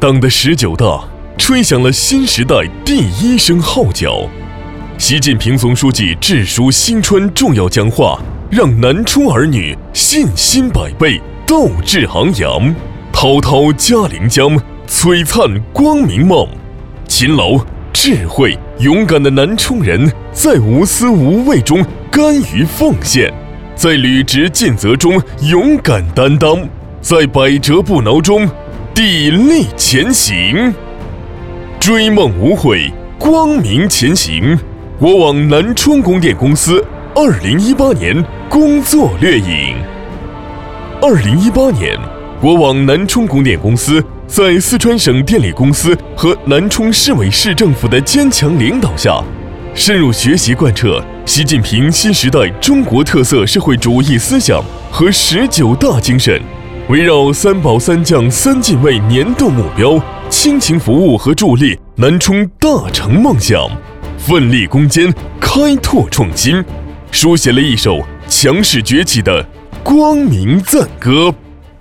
党的19大吹响了新时代第一声号角。习近平总书记致书新春重要讲话，让南充儿女信心百倍，斗志昂扬，滔滔嘉陵江，璀璨光明梦。勤劳、智慧、勇敢的南充人，在无私无畏中甘于奉献，在履职尽责中勇敢担当，在百折不挠中砥砺前行。追梦无悔，光明前行。我往南充供电公司2018年工作掠影。2018年，我往南充供电公司在四川省电力公司和南充市委市政府的坚强领导下，深入学习贯彻习近平新时代中国特色社会主义思想和19大精神，围绕三保三降三进位年度目标，倾情服务和助力南充大成梦想，奋力攻坚，开拓创新，书写了一首强势崛起的光明赞歌。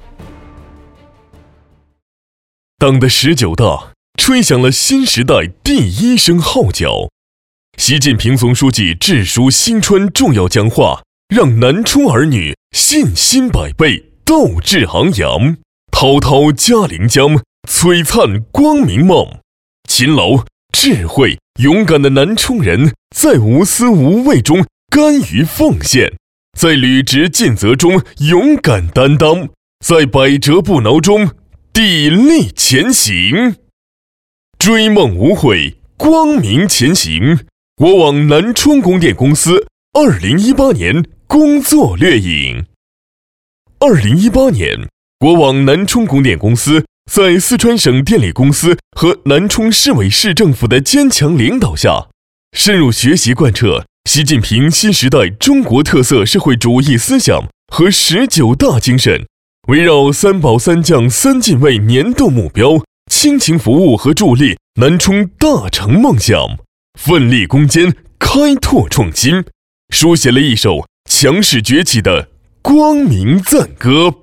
党的19大吹响了新时代第一声号角。习近平总书记致书新春重要讲话，让南充儿女信心百倍，斗志昂扬，滔滔嘉陵江，璀璨光明梦。勤劳、智慧、勇敢的南充人，在无私无畏中甘于奉献，在履职尽责中勇敢担当，在百折不挠中砥砺前行。追梦无悔，光明前行。我往南充供电公司2018年工作掠影。2018年，我往南充供电公司在四川省电力公司和南充市委市政府的坚强领导下，深入学习贯彻习近平新时代中国特色社会主义思想和19大精神，围绕三保三降三进位年度目标，倾情服务和助力南充大成梦想，奋力攻坚，开拓创新，书写了一首强势崛起的光明赞歌。